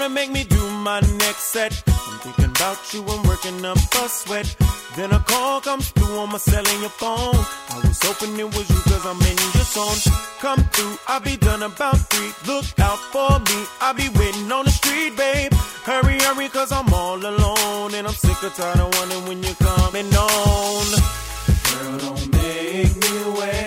wanna make me do my next set. I'm thinking about you and working up a sweat. Then a call comes through on my cell and your phone. I was hoping it was you cause I'm in your zone. Come through, I'll be done about 3. Look out for me, I'll be waiting on the street, babe. Hurry, hurry, cause I'm all alone. And I'm sick of tired of wondering when you're coming on. Girl, don't make me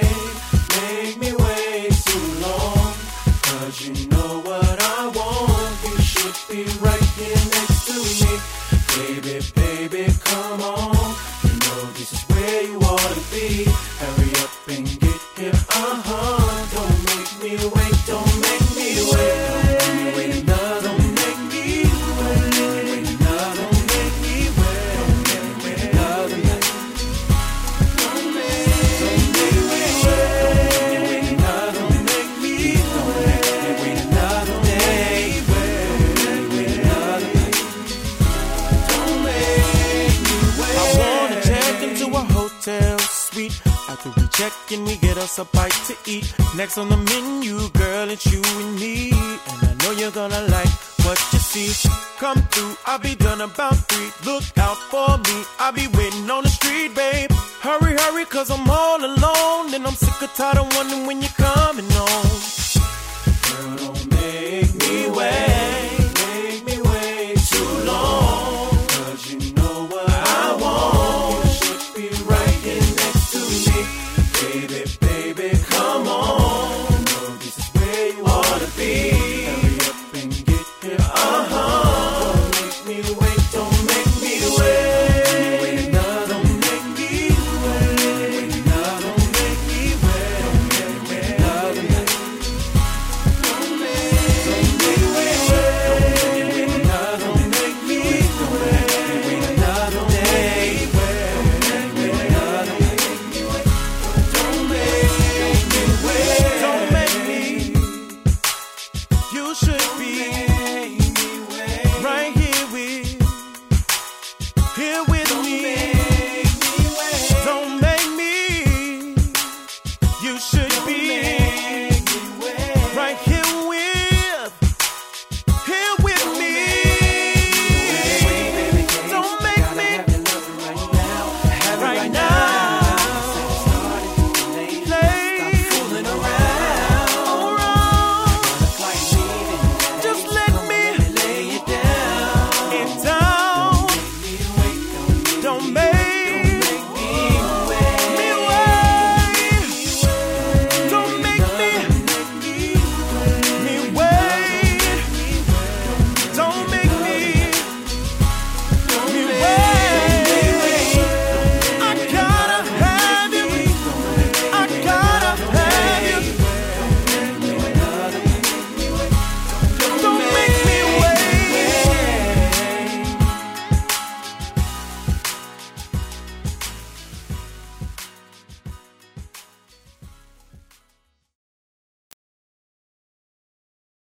wait too long. Cause you know what I want. You should be right here next to me. Baby, baby, come on. You know this is where you ought to be. Hurry up and get here, Don't make me wait, don't make me wait. Don't make me wait another. Don't make me wait. Don't make me wait another. Don't make me wait. Don't make me wait another night. Don't make me wait another. Don't make me wait another day. Don't make me wait another night. Don't make me wait. I wanna check into a hotel suite. After we check in, we get us a bite to eat. Next on the menu, girl, it's you and me. And I know you're gonna like what you see. Come through, I'll be done about 3. Look out for me, I'll be waiting on the street, babe. Hurry, hurry, cause I'm all alone. And I'm sick of tired of wondering when you're coming home. Girl, don't